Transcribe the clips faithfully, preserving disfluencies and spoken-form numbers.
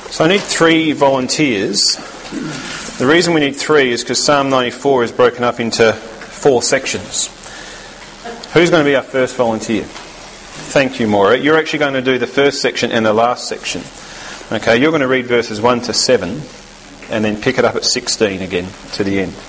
So I need three volunteers. The reason we need three is because Psalm ninety-four is broken up into four sections. Who's going to be our first volunteer? Thank you, Maura. You're actually going to do the first section and the last section. Okay, you're going to read verses one to seven and then pick it up at sixteen again to the end.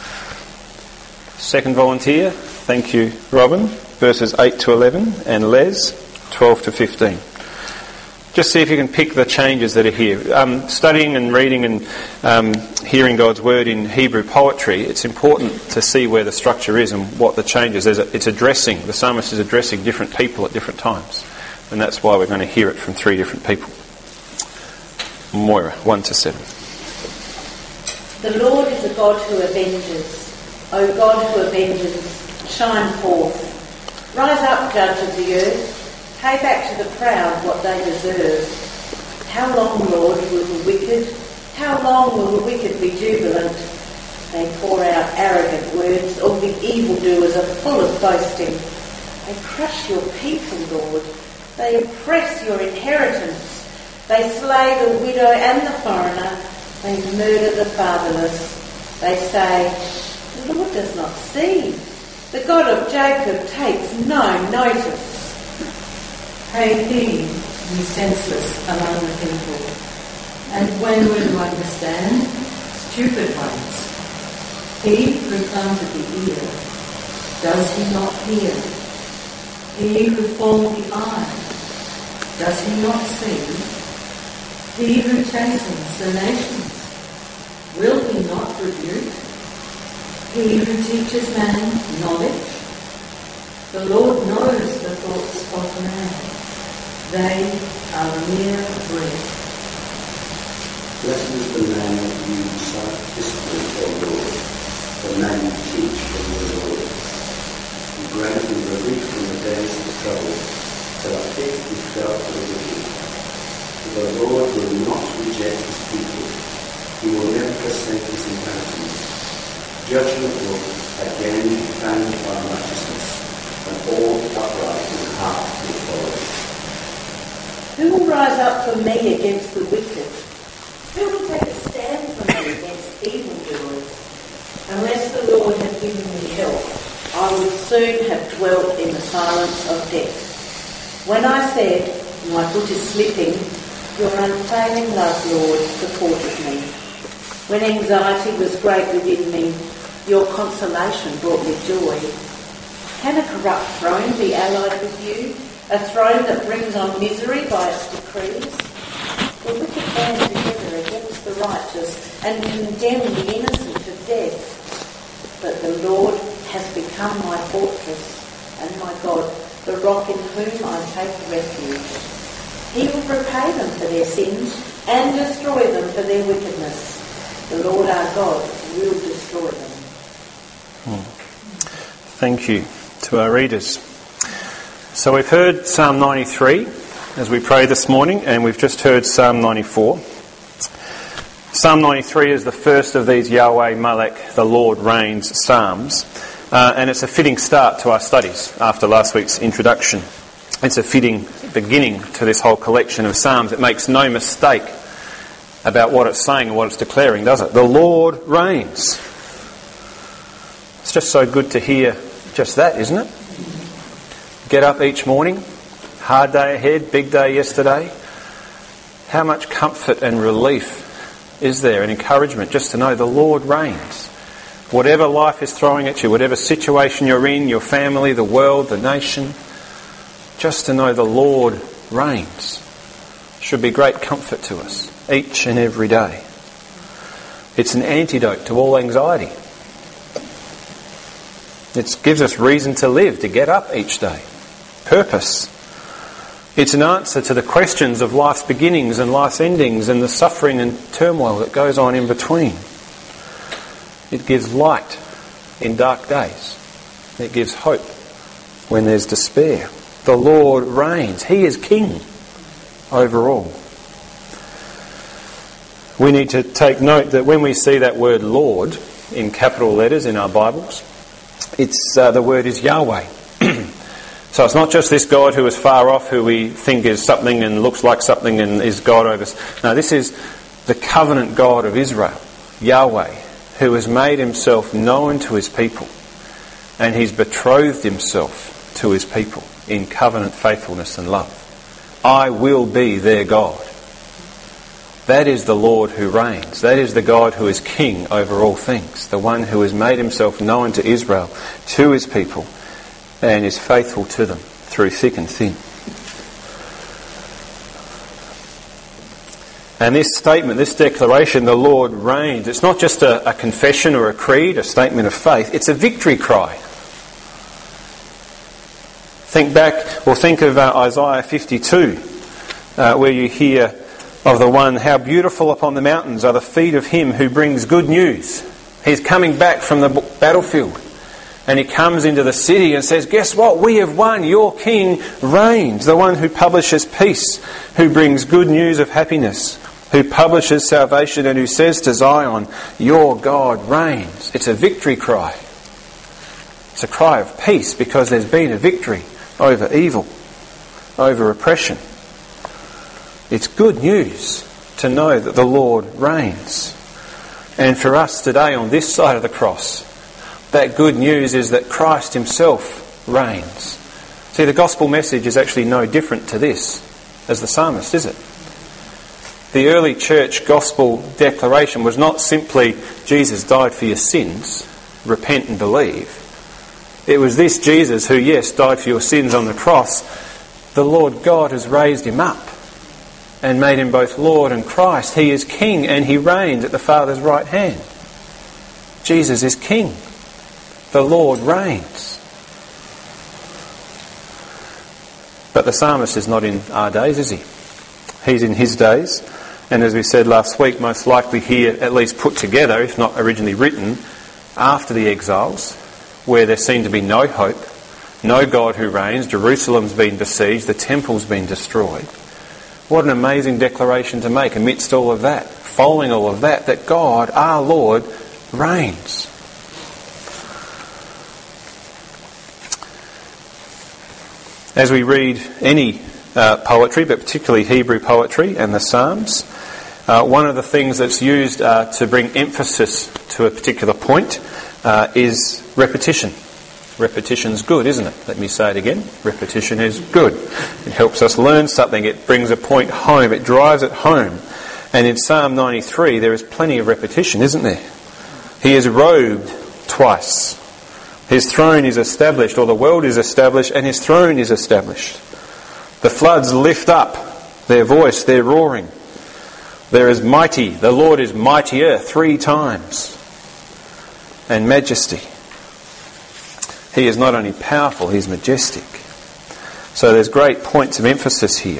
Second volunteer, thank you, Robin. Verses eight to eleven, and Les, twelve to fifteen. Just see if you can pick the changes that are here. Um, studying and reading and um, hearing God's word in Hebrew poetry, it's important to see where the structure is and what the changes. There's a, it's addressing, the psalmist is addressing different people at different times. And that's why we're going to hear it from three different people. Moira, one to seven. The Lord is a God who avenges. O God who avenges, shine forth. Rise up, judge of the earth. Pay back to the proud what they deserve. How long, Lord, will the wicked, how long will the wicked be jubilant? They pour out arrogant words, all the evildoers are full of boasting. They crush your people, Lord. They oppress your inheritance. They slay the widow and the foreigner. They murder the fatherless. They say, the Lord does not see. The God of Jacob takes no notice. Pray thee, ye senseless among the people, and when will you understand? Stupid ones. He who planted the ear, does he not hear? He who formed the eye, does he not see? He who chastens the nations, will he not rebuke? He who teaches man knowledge, the Lord knows the thoughts of man. They are mere breath. Blessed is the man who sought discipline, O Lord, the man you teach from the Lord. You grant him relief from the days of trouble, till our faith is felt for the wicked. For the Lord will not reject his people. He will never forsake his inheritance. Judgment will again be found by righteousness, and all upright in heart will follow. Who will rise up for me against the wicked? Who will take a stand for me against evildoers? Unless the Lord had given me help, I would soon have dwelt in the silence of death. When I said, my foot is slipping, your unfailing love, Lord, supported me. When anxiety was great within me, your consolation brought me joy. Can a corrupt throne be allied with you? A throne that brings on misery by its decrees? The wicked band together against the righteous and condemn the innocent to death. But the Lord has become my fortress and my God, the rock in whom I take refuge. He will repay them for their sins and destroy them for their wickedness. The Lord our God will destroy them. Hmm. Thank you to our readers. So we've heard Psalm ninety-three as we pray this morning, and we've just heard Psalm ninety-four. Psalm ninety-three is the first of these Yahweh Malek, the Lord reigns psalms, uh, and it's a fitting start to our studies after last week's introduction. It's a fitting beginning to this whole collection of psalms. It makes no mistake about what it's saying and what it's declaring, does it? The Lord reigns. It's just so good to hear just that, isn't it? Get up each morning, hard day ahead, big day yesterday. How much comfort and relief is there and encouragement just to know the Lord reigns. Whatever life is throwing at you, whatever situation you're in, your family, the world, the nation, just to know the Lord reigns should be great comfort to us each and every day. It's an antidote to all anxiety. It gives us reason to live, to get up each day. Purpose. It's an answer to the questions of life's beginnings and life's endings and the suffering and turmoil that goes on in between. It gives light in dark days. It gives hope when there's despair. The Lord reigns. He is King over all. We need to take note that when we see that word Lord in capital letters in our Bibles, it's uh, the word is Yahweh. So it's not just this God who is far off, who we think is something and looks like something and is God over us. No, this is the covenant God of Israel, Yahweh, who has made himself known to his people, and he's betrothed himself to his people in covenant faithfulness and love. I will be their God. That is the Lord who reigns. That is the God who is king over all things. The one who has made himself known to Israel, to his people, and is faithful to them through thick and thin. And this statement, this declaration, the Lord reigns, it's not just a, a confession or a creed, a statement of faith, it's a victory cry. Think back, or think of uh, Isaiah fifty-two, uh, where you hear of the one, how beautiful upon the mountains are the feet of him who brings good news. He's coming back from the battlefield, and he comes into the city and says, guess what? We have won. Your king reigns. The one who publishes peace, who brings good news of happiness, who publishes salvation, and who says to Zion, your God reigns. It's a victory cry. It's a cry of peace because there's been a victory over evil, over oppression. It's good news to know that the Lord reigns. And for us today on this side of the cross, that good news is that Christ himself reigns. See, the gospel message is actually no different to this as the psalmist, is it? The early church gospel declaration was not simply Jesus died for your sins, repent and believe. It was this Jesus who, yes, died for your sins on the cross. The Lord God has raised him up and made him both Lord and Christ. He is King and he reigns at the Father's right hand. Jesus is King. The Lord reigns. But the psalmist is not in our days, is he? He's in his days. And as we said last week, most likely here at least put together, if not originally written, after the exiles, where there seemed to be no hope, no God who reigns, Jerusalem's been besieged, the temple's been destroyed. What an amazing declaration to make amidst all of that, following all of that, that God, our Lord, reigns. As we read any uh, poetry, but particularly Hebrew poetry and the Psalms, uh, one of the things that's used uh, to bring emphasis to a particular point uh, is repetition. Repetition's good, isn't it? Let me say it again. Repetition is good. It helps us learn something. It brings a point home. It drives it home. And in Psalm ninety-three, there is plenty of repetition, isn't there? He is robed twice. His throne is established, or the world is established, and his throne is established. The floods lift up their voice, their roaring. There is mighty, the Lord is mightier three times. And majesty. He is not only powerful, he's majestic. So there's great points of emphasis here.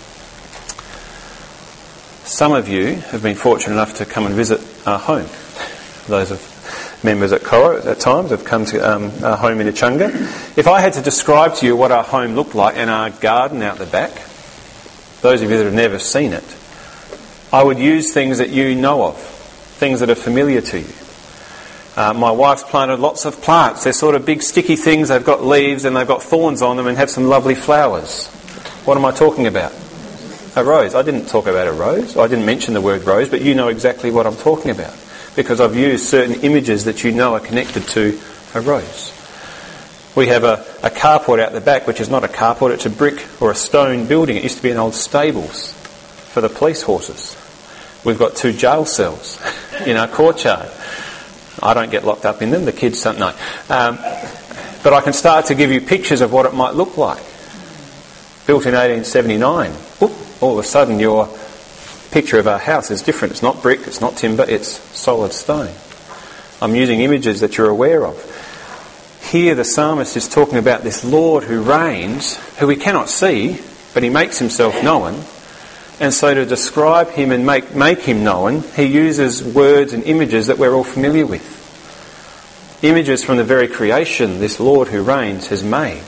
Some of you have been fortunate enough to come and visit our home. Those of members at Coro at times have come to um, our home in Echunga. If I had to describe to you what our home looked like and our garden out the back, those of you that have never seen it, I would use things that you know of, things that are familiar to you. Uh, my wife's planted lots of plants. They're sort of big sticky things. They've got leaves and they've got thorns on them and have some lovely flowers. What am I talking about? A rose. I didn't talk about a rose. I didn't mention the word rose, but you know exactly what I'm talking about because I've used certain images that you know are connected to a rose. We have a, a carport out the back, which is not a carport, it's a brick or a stone building. It used to be an old stables for the police horses. We've got two jail cells in our courtyard. I don't get locked up in them, the kids don't know. Um, but I can start to give you pictures of what it might look like. Built in eighteen seventy-nine. Oop, all of a sudden your picture of our house is different. It's not brick, it's not timber, it's solid stone. I'm using images that you're aware of. Here the psalmist is talking about this Lord who reigns, who we cannot see, but he makes himself known. And so to describe him and make, make him known, he uses words and images that we're all familiar with. Images from the very creation this Lord who reigns has made.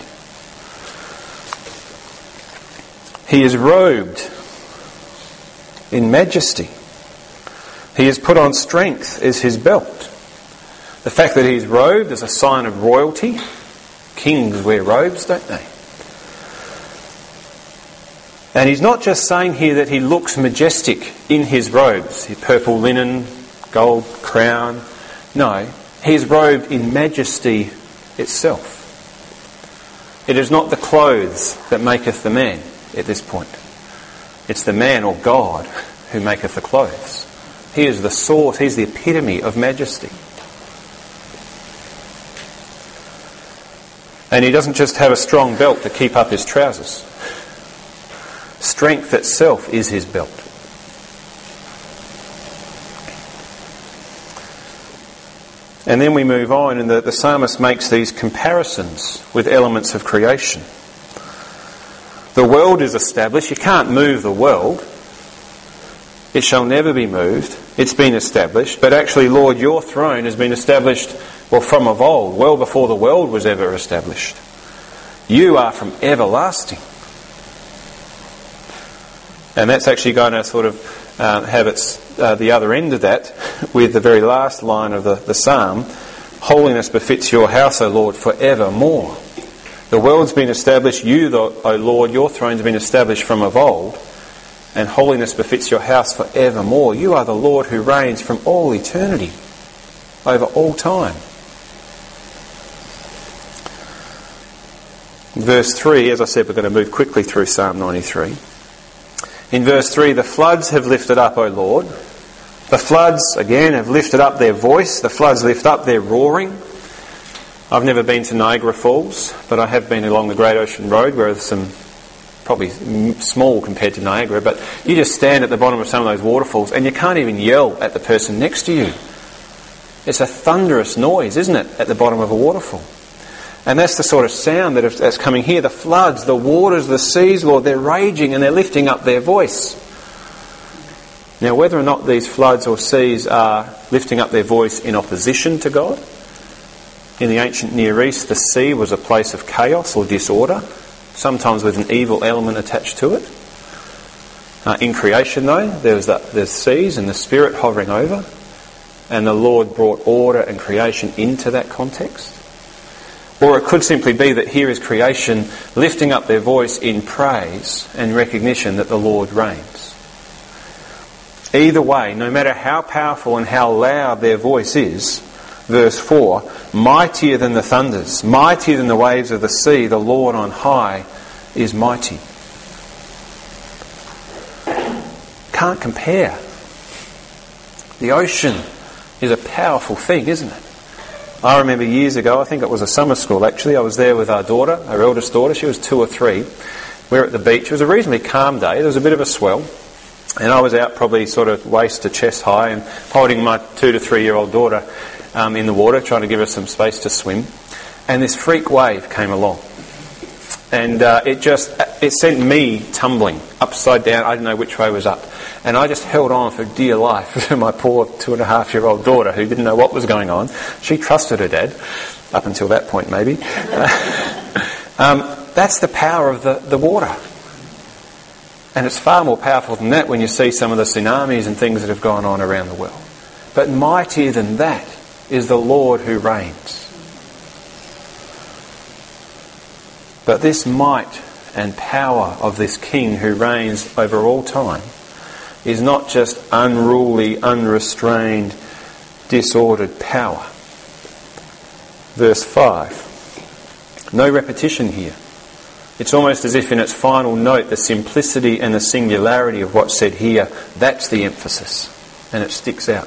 He is robed in majesty. He has put on strength as his belt. The fact that he's robed is a sign of royalty. Kings wear robes, don't they? And he's not just saying here that he looks majestic in his robes, his purple linen, gold crown. No, he's robed in majesty itself. It is not the clothes that maketh the man at this point. It's the man or God who maketh the clothes. He is the source, he's the epitome of majesty. And he doesn't just have a strong belt to keep up his trousers. Strength itself is his belt. And then we move on, and the, the psalmist makes these comparisons with elements of creation. The world is established. You can't move the world. It shall never be moved. It's been established. But actually, Lord, your throne has been established, well, from of old, well before the world was ever established. You are from everlasting. And that's actually going to sort of uh, have its uh, the other end of that with the very last line of the, the psalm. Holiness befits your house, O Lord, forevermore. The world's been established. You, O Lord, your throne's been established from of old. And holiness befits your house forevermore. You are the Lord who reigns from all eternity, over all time. Verse three, as I said, we're going to move quickly through Psalm ninety-three. In verse three, the floods have lifted up, O Lord. The floods, again, have lifted up their voice. The floods lift up their roaring. I've never been to Niagara Falls, but I have been along the Great Ocean Road, where there's some, probably small compared to Niagara, but you just stand at the bottom of some of those waterfalls and you can't even yell at the person next to you. It's a thunderous noise, isn't it, at the bottom of a waterfall? And that's the sort of sound that is, that's coming here. The floods, the waters, the seas, Lord, they're raging and they're lifting up their voice. Now, whether or not these floods or seas are lifting up their voice in opposition to God, in the ancient Near East, the sea was a place of chaos or disorder, sometimes with an evil element attached to it. Uh, in creation, though, there was the, the seas and the Spirit hovering over, and the Lord brought order and creation into that context. Or it could simply be that here is creation lifting up their voice in praise and recognition that the Lord reigns. Either way, no matter how powerful and how loud their voice is, verse four, mightier than the thunders, mightier than the waves of the sea, the Lord on high is mighty. Can't compare. The ocean is a powerful thing, isn't it? I remember years ago, I think it was a summer school actually, I was there with our daughter, our eldest daughter, she was two or three. We were at the beach. It was a reasonably calm day, there was a bit of a swell, and I was out probably sort of waist to chest high and holding my two to three year old daughter um, in the water, trying to give her some space to swim. And this freak wave came along. And uh, it just, it sent me tumbling upside down. I didn't know which way was up. And I just held on for dear life to my poor two and a half year old daughter who didn't know what was going on. She trusted her dad, up until that point maybe. um, that's the power of the, the water. And it's far more powerful than that when you see some of the tsunamis and things that have gone on around the world. But mightier than that is the Lord who reigns. But this might and power of this King who reigns over all time is not just unruly, unrestrained, disordered power. Verse five. No repetition here. It's almost as if in its final note the simplicity and the singularity of what's said here, that's the emphasis, and it sticks out.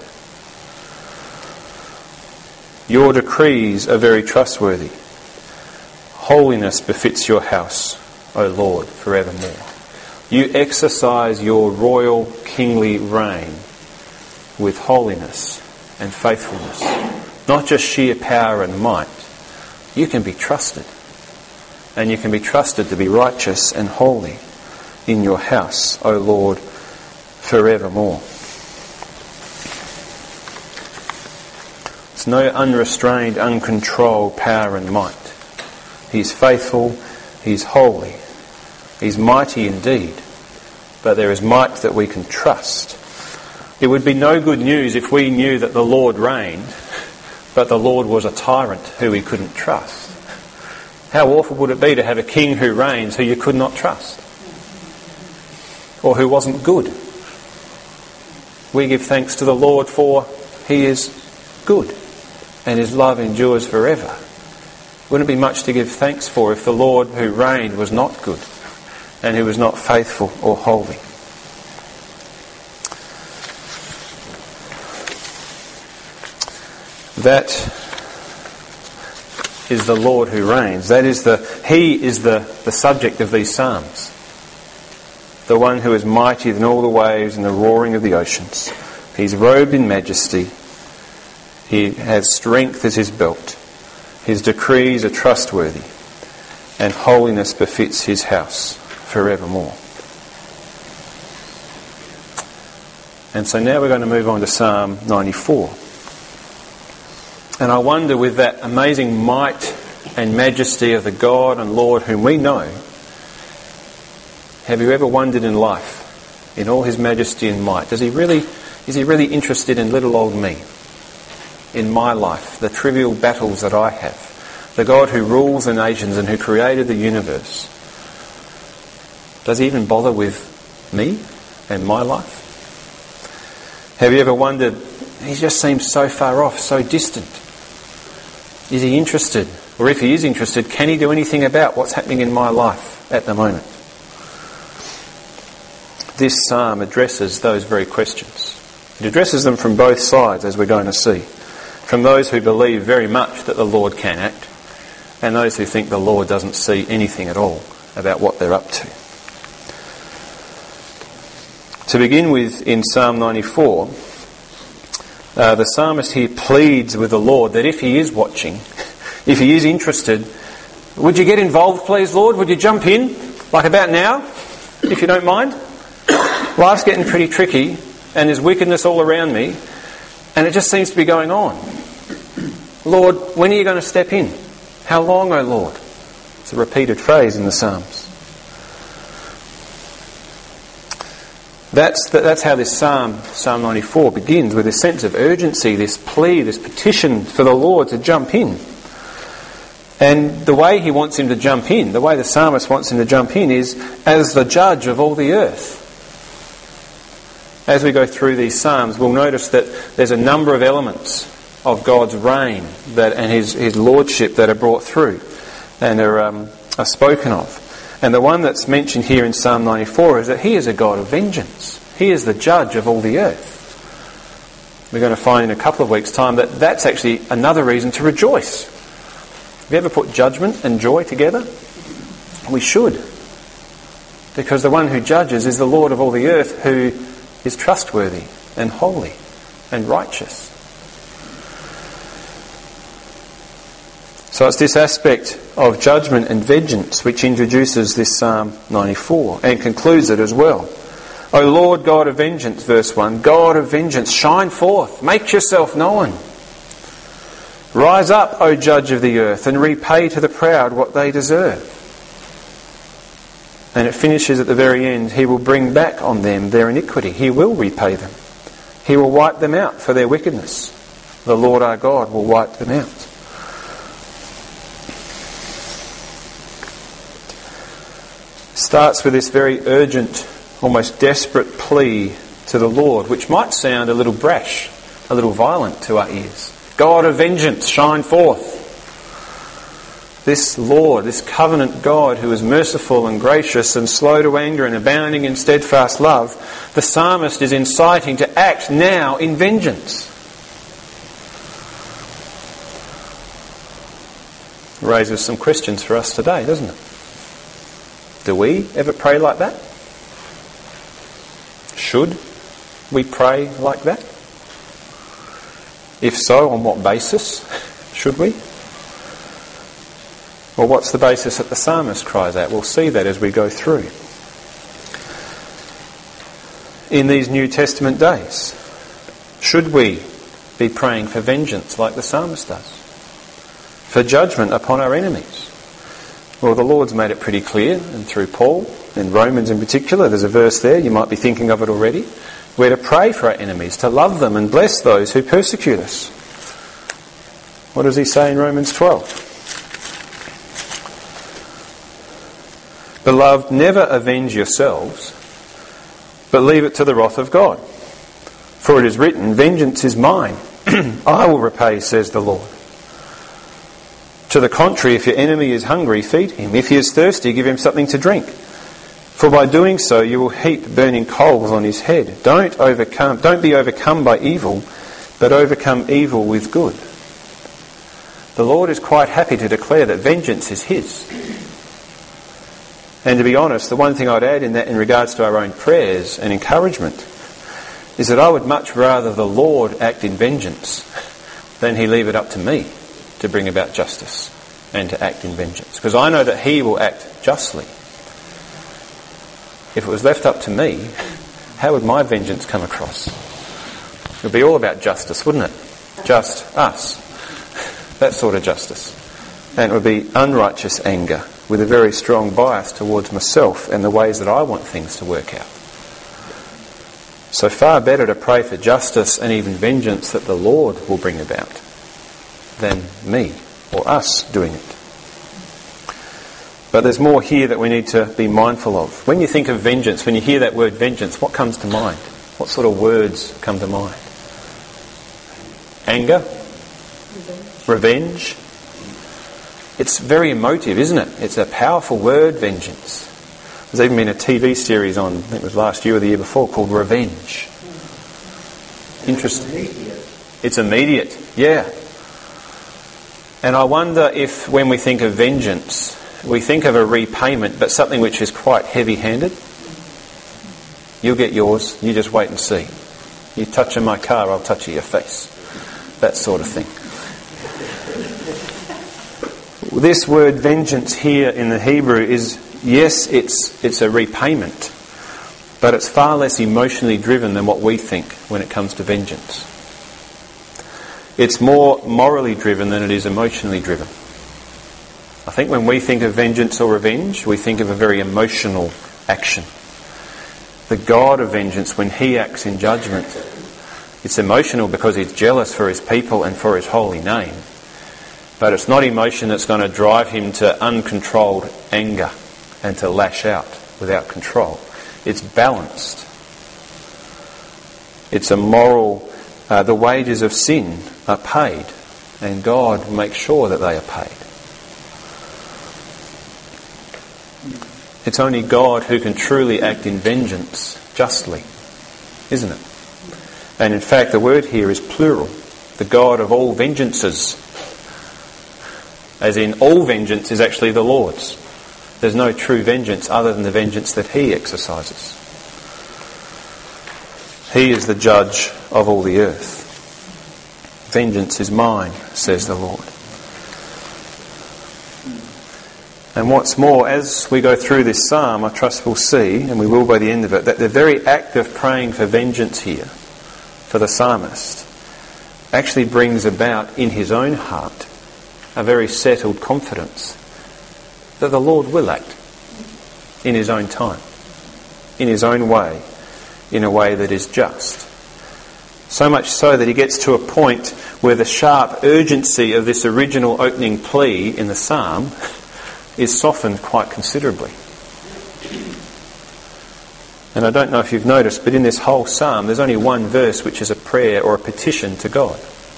Your decrees are very trustworthy. Holiness befits your house, O Lord, forevermore. You exercise your royal kingly reign with holiness and faithfulness. Not just sheer power and might. You can be trusted. And you can be trusted to be righteous and holy in your house, O Lord, forevermore. It's no unrestrained, uncontrolled power and might. He's faithful, he's holy, he's mighty indeed, but there is might that we can trust. It would be no good news if we knew that the Lord reigned, but the Lord was a tyrant who we couldn't trust. How awful would it be to have a king who reigns who you could not trust? or who wasn't good. We give thanks to the Lord for he is good and his love endures forever. Wouldn't it be much to give thanks for if the Lord who reigned was not good and who was not faithful or holy? That is the Lord who reigns. That is the He is the, the subject of these psalms. The one who is mightier than all the waves and the roaring of the oceans. He's robed in majesty. He has strength as his belt. His decrees are trustworthy, and holiness befits his house forevermore. And so now we're going to move on to Psalm ninety-four. And I wonder, with that amazing might and majesty of the God and Lord whom we know, have you ever wondered in life, in all his majesty and might, does he really, is he really interested in little old me? In my life, the trivial battles that I have, the God who rules the nations and who created the universe, does he even bother with me and my life? Have you ever wondered, he just seems so far off, so distant. Is he interested? Or if he is interested, can he do anything about what's happening in my life at the moment? This psalm addresses those very questions. It addresses them from both sides, as we're going to see. From those who believe very much that the Lord can act, and those who think the Lord doesn't see anything at all about what they're up to. To begin with, in Psalm ninety-four, uh, the psalmist here pleads with the Lord that if he is watching, if he is interested, would you get involved, please, Lord? Would you jump in, like about now, if you don't mind? Life's getting pretty tricky, and there's wickedness all around me, and it just seems to be going on. Lord, when are you going to step in? How long, O Lord? It's a repeated phrase in the Psalms. That's, the, that's how this Psalm, Psalm ninety-four, begins, with this sense of urgency, this plea, this petition for the Lord to jump in. And the way he wants him to jump in, the way the psalmist wants him to jump in, is as the judge of all the earth. As we go through these psalms, we'll notice that there's a number of elements of God's reign that, and his, his lordship that are brought through and are, um, are spoken of. And the one that's mentioned here in Psalm ninety-four is that he is a God of vengeance. He is the judge of all the earth. We're going to find in a couple of weeks' time that that's actually another reason to rejoice. Have you ever put judgment and joy together? We should. Because the one who judges is the Lord of all the earth, who is trustworthy and holy and righteous. So it's this aspect of judgment and vengeance which introduces this Psalm ninety-four and concludes it as well. O Lord God of vengeance, verse one, God of vengeance, shine forth, make yourself known. Rise up, O judge of the earth, and repay to the proud what they deserve. And it finishes at the very end, he will bring back on them their iniquity. He will repay them. He will wipe them out for their wickedness. The Lord our God will wipe them out. Starts with this very urgent, almost desperate plea to the Lord, which might sound a little brash, a little violent to our ears. God of vengeance, shine forth. This Lord, this covenant God who is merciful and gracious and slow to anger and abounding in steadfast love, the psalmist is inciting to act now in vengeance. It raises some questions for us today, doesn't it? Do we ever pray like that? Should we pray like that? If so, on what basis should we? Well, what's the basis that the psalmist cries out? We'll see that as we go through. In these New Testament days, should we be praying for vengeance like the psalmist does? For judgment upon our enemies? Well, the Lord's made it pretty clear, and through Paul, in Romans in particular, there's a verse there, you might be thinking of it already. We're to pray for our enemies, to love them and bless those who persecute us. What does he say in Romans twelve? Beloved, never avenge yourselves, but leave it to the wrath of God. For it is written, vengeance is mine. I will repay, says the Lord. To the contrary, if your enemy is hungry, feed him. If he is thirsty, give him something to drink. For by doing so, you will heap burning coals on his head. Don't overcome, don't be overcome by evil, but overcome evil with good. The Lord is quite happy to declare that vengeance is his. And to be honest, the one thing I'd add in that in regards to our own prayers and encouragement is that I would much rather the Lord act in vengeance than he leave it up to me to bring about justice and to act in vengeance. Because I know that he will act justly. If it was left up to me, how would my vengeance come across? It would be all about justice, wouldn't it? Just us. That sort of justice. And it would be unrighteous anger with a very strong bias towards myself and the ways that I want things to work out. So far better to pray for justice and even vengeance that the Lord will bring about than me or us doing it. But there's more here that we need to be mindful of. When you think of vengeance, when you hear that word vengeance, what comes to mind? What sort of words come to mind? Anger? Revenge? It's very emotive, isn't it? It's a powerful word, vengeance. There's even been a T V series on, I think it was last year or the year before, called Revenge. Interesting. It's immediate, yeah. And I wonder if when we think of vengeance, we think of a repayment, but something which is quite heavy-handed. You'll get yours, you just wait and see. You touch my car, I'll touch your face. That sort of thing. This word vengeance here in the Hebrew is, yes, it's it's a repayment, but it's far less emotionally driven than what we think when it comes to vengeance. It's more morally driven than it is emotionally driven. I think when we think of vengeance or revenge, we think of a very emotional action. The God of vengeance, when he acts in judgment, it's emotional because he's jealous for his people and for his holy name. But it's not emotion that's going to drive him to uncontrolled anger and to lash out without control. It's balanced. It's a moral, uh, the wages of sin are paid, and God makes sure that they are paid. It's only God who can truly act in vengeance justly, isn't it? And in fact, the word here is plural. The God of all vengeances. As in, all vengeance is actually the Lord's. There's no true vengeance other than the vengeance that he exercises. He is the judge of all the earth. Vengeance is mine, says the Lord. And what's more, as we go through this psalm, I trust we'll see, and we will by the end of it, that the very act of praying for vengeance here, for the psalmist, actually brings about in his own heart a very settled confidence that the Lord will act in his own time, in his own way, in a way that is just. So much so that he gets to a point where the sharp urgency of this original opening plea in the psalm is softened quite considerably. And I don't know if you've noticed, but in this whole psalm there's only one verse which is a prayer or a petition to God.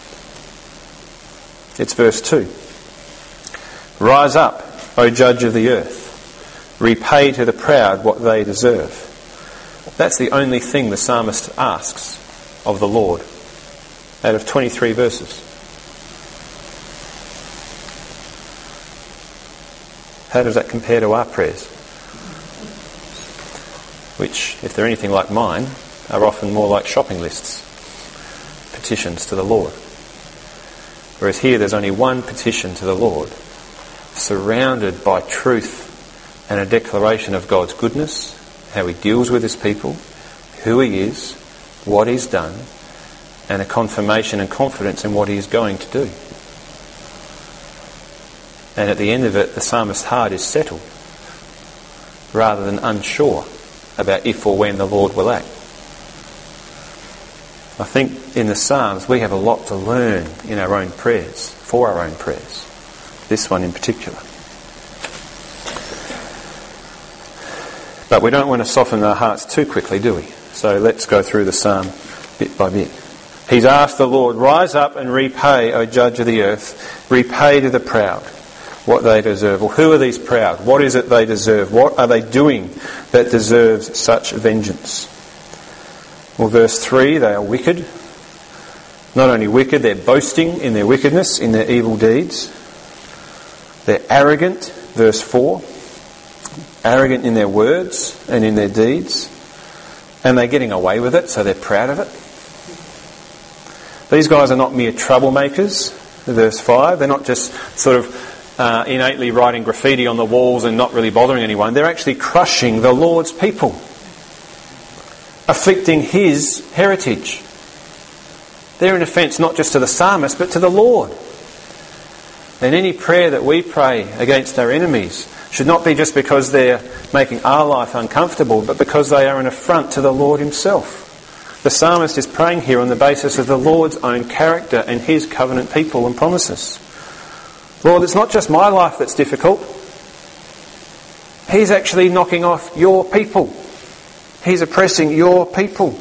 It's verse two. Rise up, O judge of the earth. Repay to the proud what they deserve. That's the only thing the psalmist asks of the Lord out of twenty-three verses. How does that compare to our prayers? Which, if they're anything like mine, are often more like shopping lists. Petitions to the Lord. Whereas here there's only one petition to the Lord, surrounded by truth and a declaration of God's goodness, how he deals with his people, who he is, what he's done, and a confirmation and confidence in what he is going to do. And at the end of it, the psalmist's heart is settled, rather than unsure about if or when the Lord will act. I think in the Psalms we have a lot to learn in our own prayers, for our own prayers. This one in particular. But we don't want to soften our hearts too quickly, do we? So let's go through the psalm bit by bit. He's asked the Lord, rise up and repay, O judge of the earth, repay to the proud what they deserve. Well, who are these proud? What is it they deserve? What are they doing that deserves such vengeance? Well, verse three, they are wicked. Not only wicked, they're boasting in their wickedness, in their evil deeds. They're arrogant, verse four. Arrogant in their words and in their deeds. And they're getting away with it, so they're proud of it. These guys are not mere troublemakers, verse five. They're not just sort of uh, innately writing graffiti on the walls and not really bothering anyone. They're actually crushing the Lord's people, afflicting his heritage. They're an offence not just to the psalmist, but to the Lord. And any prayer that we pray against our enemies should not be just because they're making our life uncomfortable, but because they are an affront to the Lord himself. The psalmist is praying here on the basis of the Lord's own character and his covenant people and promises. Lord, it's not just my life that's difficult. He's actually knocking off your people. He's oppressing your people.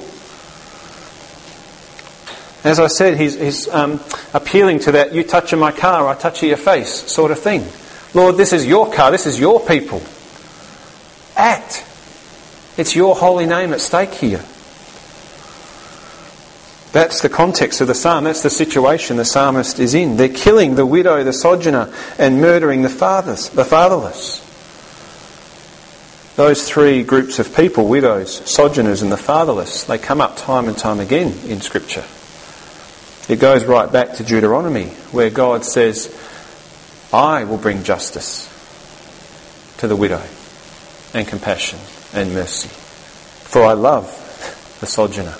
As I said, he's, he's um, appealing to that, you touch my car, I touch your face sort of thing. Lord, this is your car, this is your people. Act. It's your holy name at stake here. That's the context of the psalm. That's the situation the psalmist is in. They're killing the widow, the sojourner, and murdering the fathers, the fatherless. Those three groups of people, widows, sojourners and the fatherless, they come up time and time again in Scripture. It goes right back to Deuteronomy, where God says, I will bring justice to the widow and compassion and mercy. For I love the sojourner.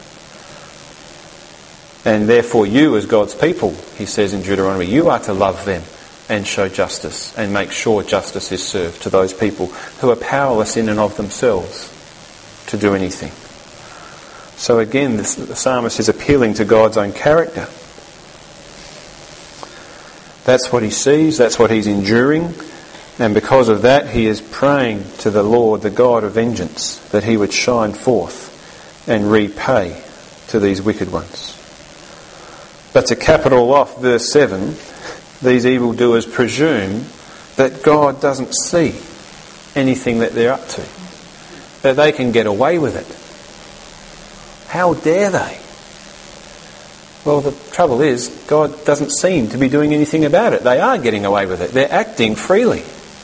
And therefore you as God's people, he says in Deuteronomy, you are to love them and show justice and make sure justice is served to those people who are powerless in and of themselves to do anything. So again, this, the psalmist is appealing to God's own character. That's what he sees, that's what he's enduring, and because of that he is praying to the Lord, the God of vengeance, that he would shine forth and repay to these wicked ones. But to cap it all off, verse seven, these evildoers presume that God doesn't see anything that they're up to, that they can get away with it. How dare they? Well, the trouble is, God doesn't seem to be doing anything about it. They are getting away with it. They're acting freely.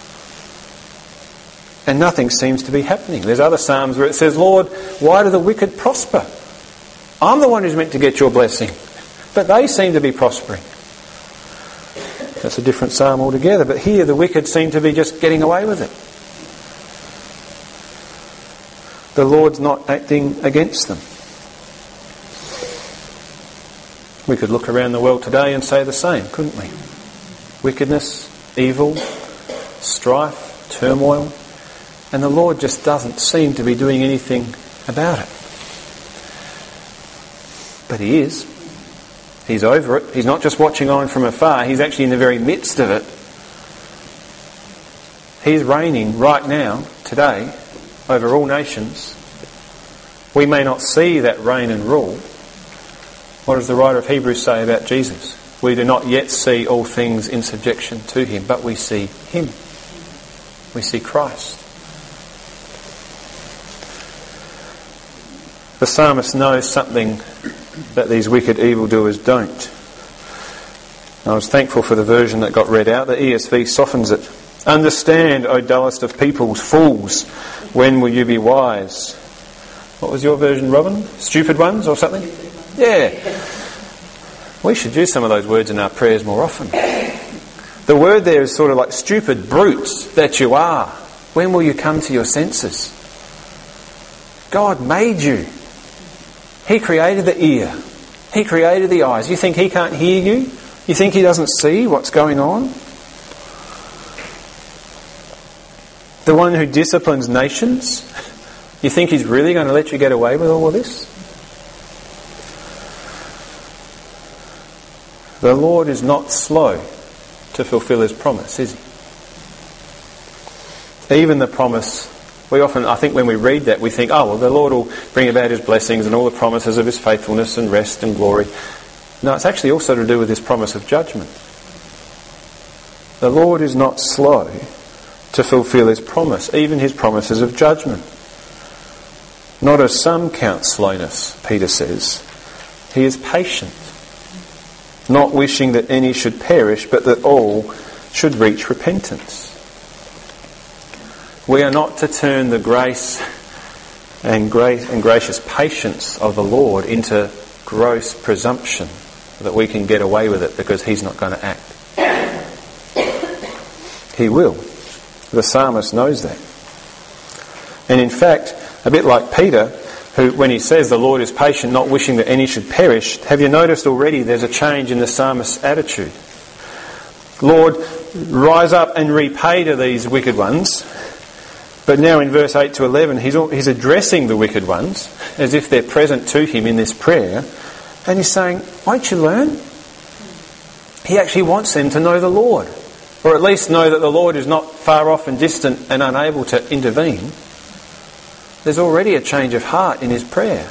And nothing seems to be happening. There's other psalms where it says, Lord, why do the wicked prosper? I'm the one who's meant to get your blessing. But they seem to be prospering. That's a different psalm altogether. But here the wicked seem to be just getting away with it. The Lord's not acting against them. We could look around the world today and say the same, couldn't we? Wickedness, evil, strife, turmoil. And the Lord just doesn't seem to be doing anything about it. But he is. He's over it. He's not just watching on from afar. He's actually in the very midst of it. He's reigning right now, today, over all nations. We may not see that reign and rule. What does the writer of Hebrews say about Jesus? We do not yet see all things in subjection to him, but we see him. We see Christ. The psalmist knows something that these wicked evildoers don't. I was thankful for the version that got read out. The E S V softens it. Understand, O dullest of peoples, fools, when will you be wise? What was your version, Robin? Stupid ones or something? Yeah. We should use some of those words in our prayers more often. The word there is sort of like stupid brutes that you are. When will you come to your senses? God made you. He created the ear. He created the eyes. You think he can't hear you? You think he doesn't see what's going on? The one who disciplines nations? You think he's really going to let you get away with all of this? The Lord is not slow to fulfill his promise, is he? Even the promise We often, I think when we read that, we think, oh, well, the Lord will bring about his blessings and all the promises of his faithfulness and rest and glory. No, it's actually also to do with his promise of judgment. The Lord is not slow to fulfill his promise, even his promises of judgment. Not as some count slowness, Peter says. He is patient, not wishing that any should perish, but that all should reach repentance. We are not to turn the grace and grace and gracious patience of the Lord into gross presumption that we can get away with it because he's not going to act. He will. The psalmist knows that. And in fact, a bit like Peter, who, when he says the Lord is patient, not wishing that any should perish, have you noticed already there's a change in the psalmist's attitude? Lord, rise up and repay to these wicked ones. But now in verse eight to eleven, he's, he's addressing the wicked ones as if they're present to him in this prayer. And he's saying, won't you learn? He actually wants them to know the Lord. Or at least know that the Lord is not far off and distant and unable to intervene. There's already a change of heart in his prayer.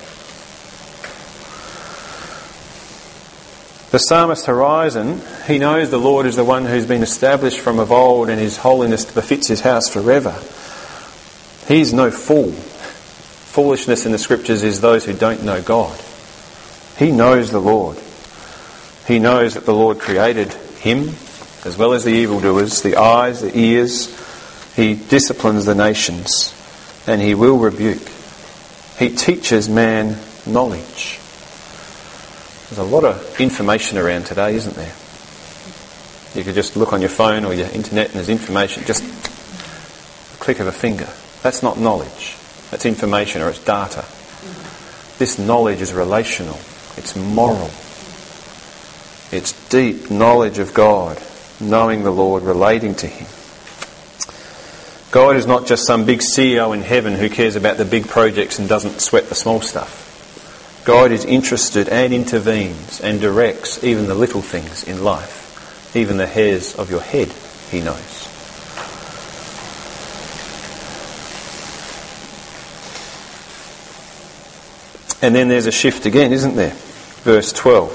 The psalmist's horizon, he knows the Lord is the one who's been established from of old and his holiness befits his house forever. He's no fool. Foolishness in the scriptures is those who don't know God. He knows the Lord. He knows that the Lord created him, as well as the evildoers, the eyes, the ears. He disciplines the nations, and he will rebuke. He teaches man knowledge. There's a lot of information around today, isn't there? You could just look on your phone or your internet and there's information, just a click of a finger. That's not knowledge. That's information or it's data. This knowledge is relational. It's moral. It's deep knowledge of God, knowing the Lord, relating to him. God is not just some big C E O in heaven who cares about the big projects and doesn't sweat the small stuff. God is interested and intervenes and directs even the little things in life. Even the hairs of your head, he knows. And then there's a shift again, isn't there? Verse twelve.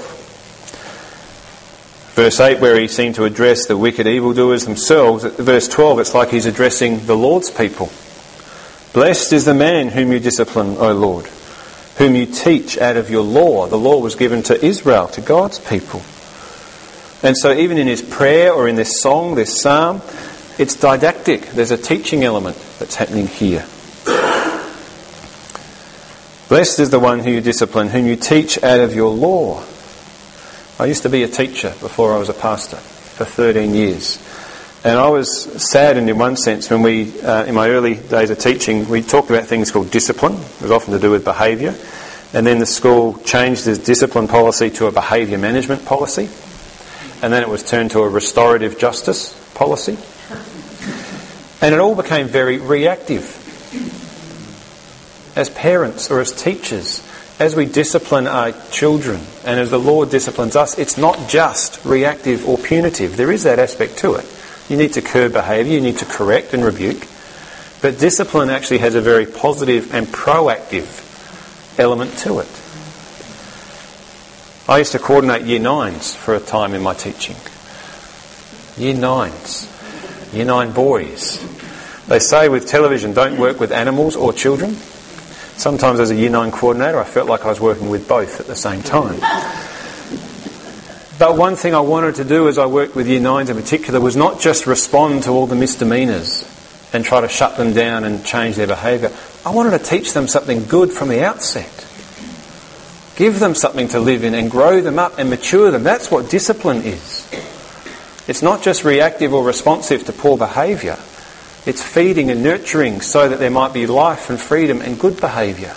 Verse eight, where he seemed to address the wicked evildoers themselves. At verse twelve, it's like he's addressing the Lord's people. Blessed is the man whom you discipline, O Lord, whom you teach out of your law. The law was given to Israel, to God's people. And so even in his prayer or in this song, this psalm, it's didactic. There's a teaching element that's happening here. Blessed is the one who you discipline, whom you teach out of your law. I used to be a teacher before I was a pastor for thirteen years. And I was saddened in one sense when we, uh, in my early days of teaching, we talked about things called discipline. It was often to do with behaviour. And then the school changed its discipline policy to a behaviour management policy. And then it was turned to a restorative justice policy. And it all became very reactive. As parents or as teachers, as we discipline our children and as the Lord disciplines us, it's not just reactive or punitive. There is that aspect to it. You need to curb behaviour, you need to correct and rebuke. But discipline actually has a very positive and proactive element to it. I used to coordinate year nines for a time in my teaching. Year nines. Year nine boys. They say with television, don't work with animals or children. Sometimes as a year nine coordinator, I felt like I was working with both at the same time. But one thing I wanted to do as I worked with year nines in particular was not just respond to all the misdemeanours and try to shut them down and change their behaviour. I wanted to teach them something good from the outset. Give them something to live in and grow them up and mature them. That's what discipline is. It's not just reactive or responsive to poor behaviour. It's feeding and nurturing so that there might be life and freedom and good behaviour.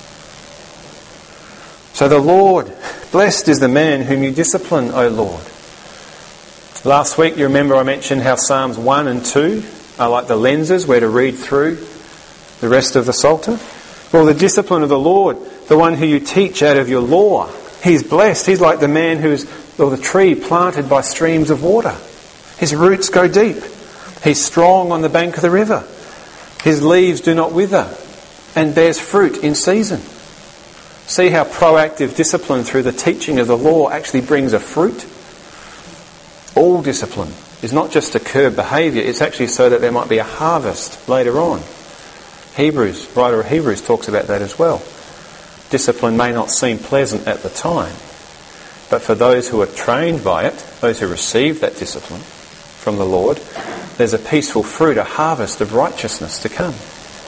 So the Lord, blessed is the man whom you discipline, O Lord. Last week, you remember I mentioned how Psalms one and two are like the lenses where to read through the rest of the Psalter. Well, the discipline of the Lord, the one who you teach out of your law, he's blessed. He's like the man who's, or the tree planted by streams of water. His roots go deep. He's strong on the bank of the river. His leaves do not wither and bears fruit in season. See how proactive discipline through the teaching of the law actually brings a fruit? All discipline is not just to curb behaviour, it's actually so that there might be a harvest later on. Hebrews, writer of Hebrews talks about that as well. Discipline may not seem pleasant at the time, but for those who are trained by it, those who receive that discipline from the Lord, there's a peaceful fruit, a harvest of righteousness to come.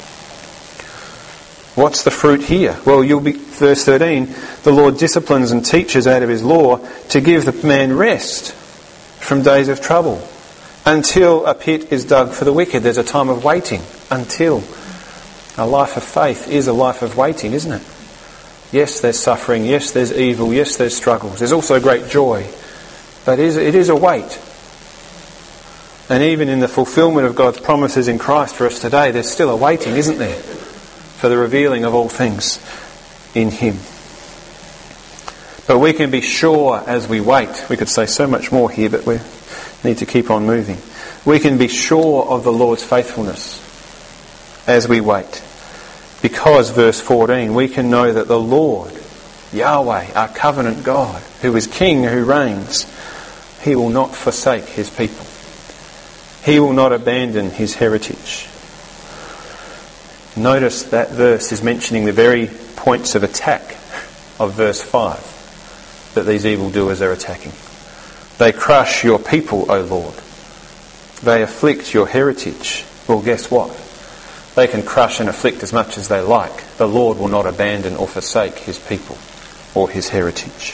What's the fruit here? Well, you'll be, verse thirteen, the Lord disciplines and teaches out of his law to give the man rest from days of trouble, until a pit is dug for the wicked. There's a time of waiting, until. A life of faith is a life of waiting, isn't it? Yes, there's suffering. Yes, there's evil. Yes, there's struggles. There's also great joy. But it is, it is a wait. And even in the fulfilment of God's promises in Christ for us today, there's still a waiting, isn't there? For the revealing of all things in Him. But we can be sure as we wait. We could say so much more here, but we need to keep on moving. We can be sure of the Lord's faithfulness as we wait. Because, verse fourteen, we can know that the Lord, Yahweh, our covenant God, who is King, who reigns, He will not forsake His people. He will not abandon His heritage. Notice that verse is mentioning the very points of attack of verse five that these evildoers are attacking. They crush your people, O Lord. They afflict your heritage. Well, guess what? They can crush and afflict as much as they like. The Lord will not abandon or forsake His people or His heritage.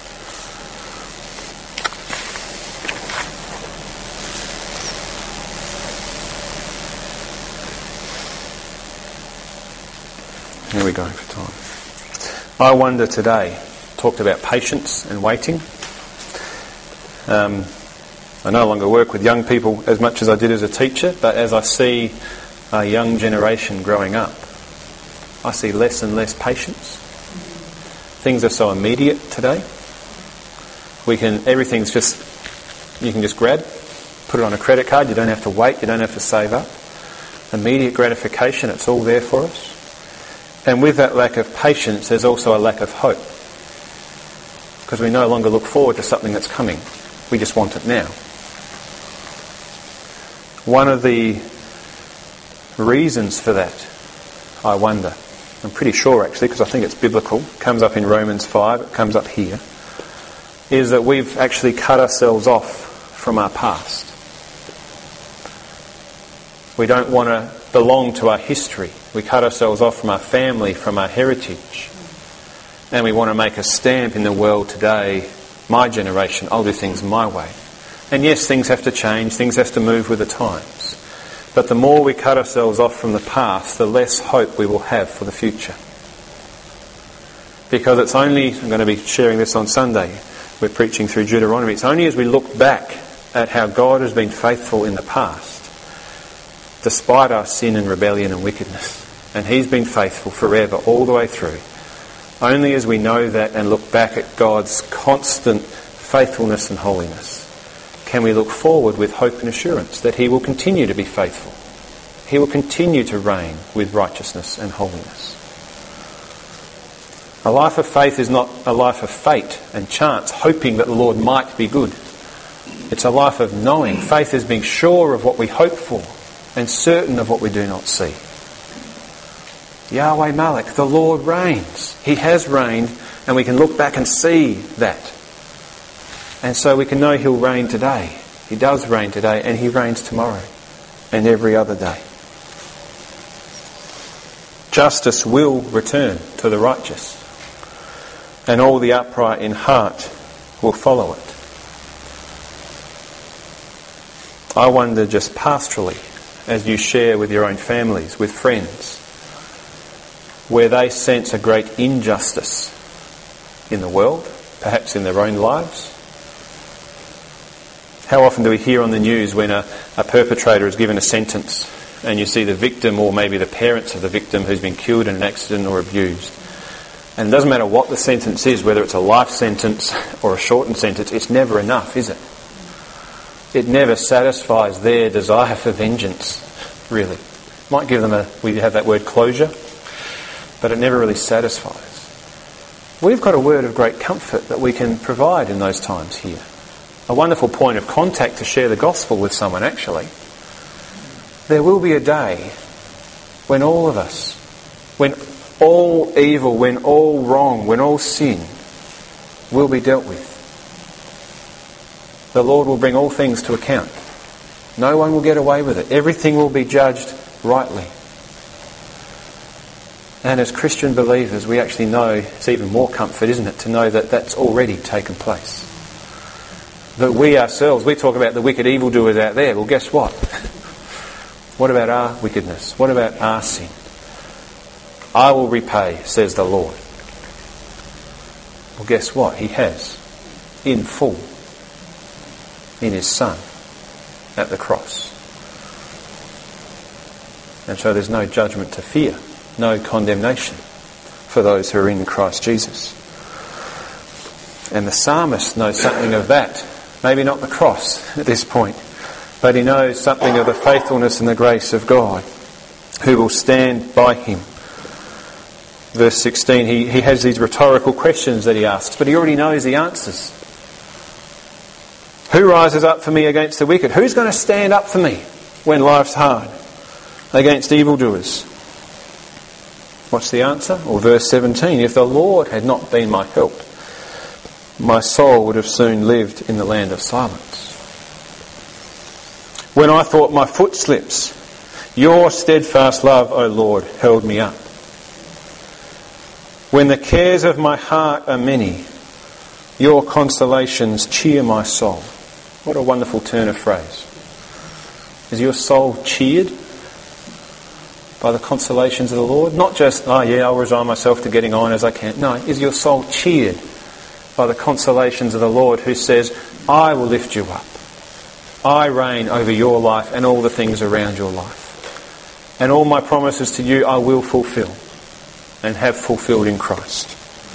Here we go for time. I wonder today, talked about patience and waiting. Um, I no longer work with young people as much as I did as a teacher, but as I see a young generation growing up, I see less and less patience. Things are so immediate today. We can, everything's just, you can just grab, put it on a credit card, you don't have to wait, you don't have to save up. Immediate gratification, it's all there for us. And with that lack of patience, there's also a lack of hope. Because we no longer look forward to something that's coming. We just want it now. One of the reasons for that, I wonder, I'm pretty sure actually, because I think it's biblical, it comes up in Romans five, it comes up here, is that we've actually cut ourselves off from our past. We don't want to belong to our history. We cut ourselves off from our family, from our heritage. And we want to make a stamp in the world today, my generation, I'll do things my way. And yes, things have to change, things have to move with the times. But the more we cut ourselves off from the past, the less hope we will have for the future. Because it's only, I'm going to be sharing this on Sunday, we're preaching through Deuteronomy, it's only as we look back at how God has been faithful in the past, despite our sin and rebellion and wickedness, and He's been faithful forever, all the way through. Only as we know that and look back at God's constant faithfulness and holiness, can we look forward with hope and assurance that He will continue to be faithful. He will continue to reign with righteousness and holiness. A life of faith is not a life of fate and chance, hoping that the Lord might be good. It's a life of knowing. Faith is being sure of what we hope for and certain of what we do not see. Yahweh Malek, the Lord reigns. He has reigned, and we can look back and see that. And so we can know He'll reign today. He does reign today, and He reigns tomorrow and every other day. Justice will return to the righteous, and all the upright in heart will follow it. I wonder just pastorally, as you share with your own families, with friends, where they sense a great injustice in the world, perhaps in their own lives. How often do we hear on the news when a, a perpetrator is given a sentence and you see the victim or maybe the parents of the victim who's been killed in an accident or abused? And it doesn't matter what the sentence is, whether it's a life sentence or a shortened sentence, it's never enough, is it? It never satisfies their desire for vengeance, really. Might give them a, we have that word closure, but it never really satisfies. We've got a word of great comfort that we can provide in those times here. A wonderful point of contact to share the gospel with someone, actually. There will be a day when all of us, when all evil, when all wrong, when all sin will be dealt with. The Lord will bring all things to account. No one will get away with it. Everything will be judged rightly. And as Christian believers, we actually know, it's even more comfort, isn't it, to know that that's already taken place. That we ourselves, we talk about the wicked evildoers out there. Well, guess what? What about our wickedness? What about our sin? I will repay, says the Lord. Well, guess what? He has, in full, in His Son, at the cross. And so there's no judgment to fear, no condemnation for those who are in Christ Jesus. And the psalmist knows something of that. Maybe not the cross at this point, but he knows something of the faithfulness and the grace of God, who will stand by him. Verse sixteen, he, he has these rhetorical questions that he asks, but he already knows the answers. Who rises up for me against the wicked? Who's going to stand up for me when life's hard against evildoers? What's the answer? Well, verse seventeen, if the Lord had not been my help, my soul would have soon lived in the land of silence. When I thought my foot slips, your steadfast love, O Lord, held me up. When the cares of my heart are many, your consolations cheer my soul. What a wonderful turn of phrase. Is your soul cheered by the consolations of the Lord? Not just, oh yeah, I'll resign myself to getting on as I can. No, is your soul cheered by the consolations of the Lord, who says, I will lift you up. I reign over your life and all the things around your life. And all my promises to you I will fulfill and have fulfilled in Christ.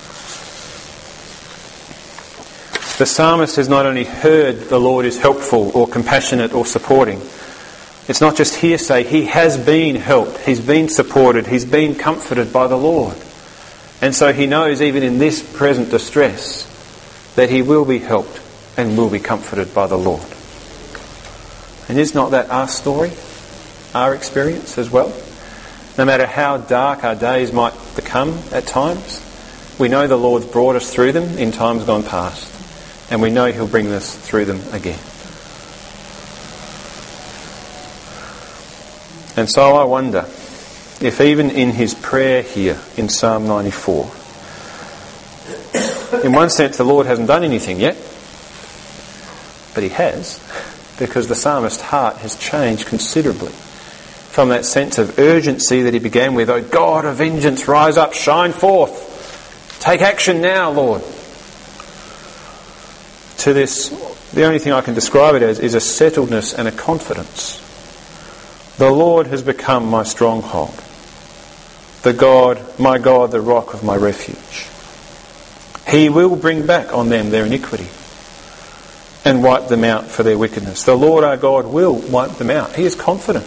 The psalmist has not only heard the Lord is helpful or compassionate or supporting. It's not just hearsay. He has been helped. He's been supported. He's been comforted by the Lord. And so he knows even in this present distress that he will be helped and will be comforted by the Lord. And is not that our story, our experience as well? No matter how dark our days might become at times, we know the Lord's brought us through them in times gone past. And we know He'll bring us through them again. And so I wonder if even in his prayer here in Psalm ninety-four, in one sense the Lord hasn't done anything yet, but He has, because the psalmist's heart has changed considerably from that sense of urgency that he began with, O God of vengeance, rise up, shine forth, take action now, Lord. To this, the only thing I can describe it as is a settledness and a confidence. The Lord has become my stronghold, the God, my God, the rock of my refuge. He will bring back on them their iniquity and wipe them out for their wickedness. The Lord our God will wipe them out. He is confident.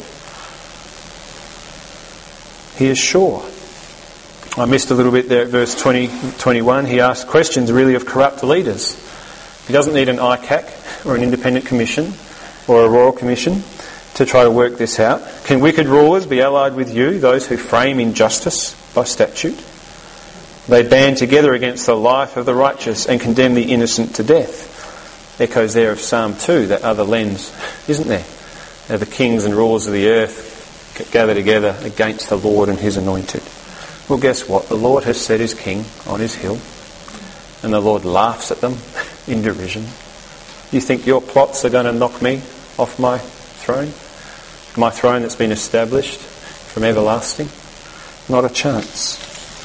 He is sure. I missed a little bit there at verse twenty, twenty-one. He asks questions really of corrupt leaders. He doesn't need an I C A C or an independent commission or a royal commission to try to work this out. Can wicked rulers be allied with you, those who frame injustice by statute? They band together against the life of the righteous and condemn the innocent to death. Echoes there of Psalm two, that other lens, isn't there? Now the kings and rulers of the earth gather together against the Lord and His anointed. Well, guess what? The Lord has set His king on His hill, and the Lord laughs at them in derision. You think your plots are going to knock me off my throne? My throne that's been established from everlasting? Not a chance.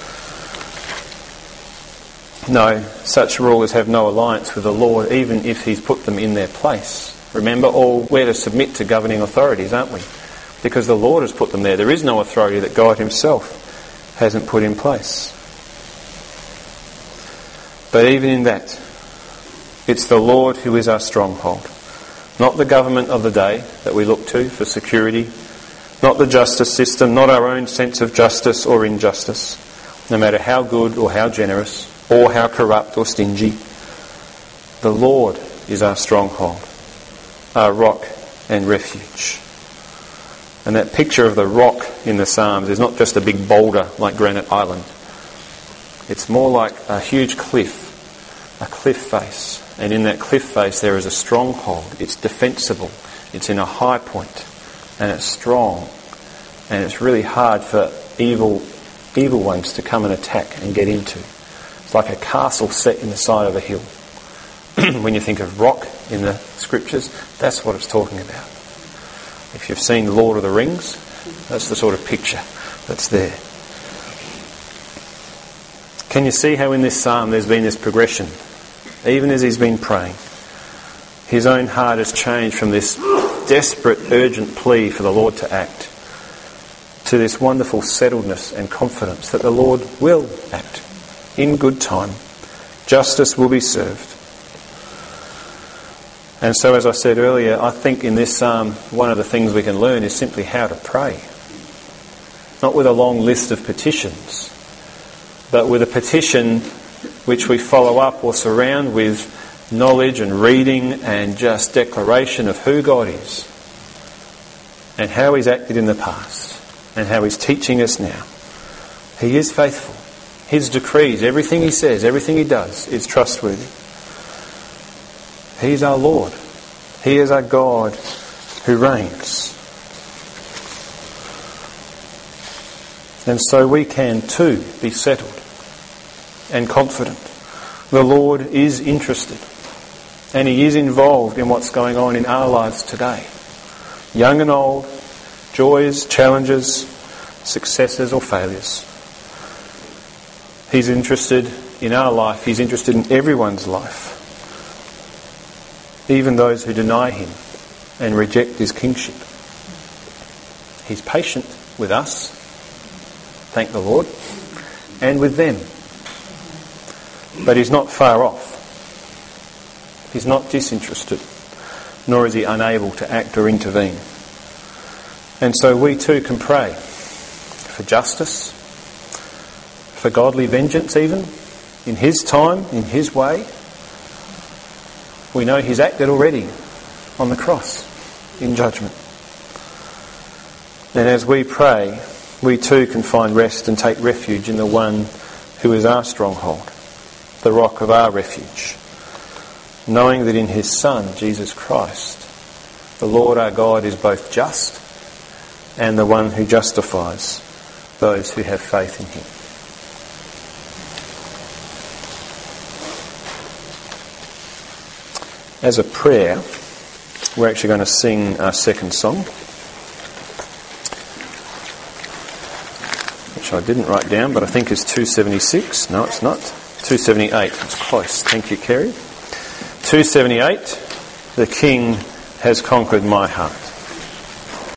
No, such rulers have no alliance with the Lord, even if He's put them in their place. Remember, all we're to submit to governing authorities, aren't we? Because the Lord has put them there. There is no authority that God Himself hasn't put in place. But even in that, it's the Lord who is our stronghold. Not the government of the day that we look to for security Not the justice system, not our own sense of justice or injustice, no matter how good or how generous, or how corrupt or stingy. The Lord is our stronghold, our rock and refuge. And that picture of the rock in the Psalms is not just a big boulder like Granite Island. It's more like a huge cliff, a cliff face. And in that cliff face there is a stronghold. It's defensible. It's in a high point. And it's strong. And it's really hard for evil evil ones to come and attack and get into. It's like a castle set in the side of a hill. When you think of rock in the scriptures, that's what it's talking about. If you've seen Lord of the Rings, that's the sort of picture that's there. Can you see how in this psalm there's been this progression? Even as he's been praying, his own heart has changed from this desperate, urgent plea for the Lord to act to this wonderful settledness and confidence that the Lord will act in good time. Justice will be served. And so, as I said earlier, I think in this psalm one of the things we can learn is simply how to pray. Not with a long list of petitions, but with a petition which we follow up or surround with knowledge and reading and just declaration of who God is and how He's acted in the past and how He's teaching us now. He is faithful. His decrees, everything He says, everything He does is trustworthy. He's our Lord. He is our God who reigns. And so we can too be settled and confident. The Lord is interested and He is involved in what's going on in our lives today. Young and old, joys, challenges, successes or failures. He's interested in our life. He's interested in everyone's life. Even those who deny Him and reject His kingship. He's patient with us, thank the Lord, and with them. But He's not far off. He's not disinterested, nor is He unable to act or intervene. And so we too can pray for justice, for godly vengeance even, in His time, in His way. We know He's acted already on the cross in judgment. And as we pray, we too can find rest and take refuge in the one who is our stronghold, the rock of our refuge, knowing that in His Son, Jesus Christ, the Lord our God is both just and the one who justifies those who have faith in Him. As a prayer, we're actually going to sing our second song, which I didn't write down, but I think is two seventy-six. No, it's not. two seventy-eight. It's close. Thank you, Kerry. two seventy-eight. The King has conquered my heart.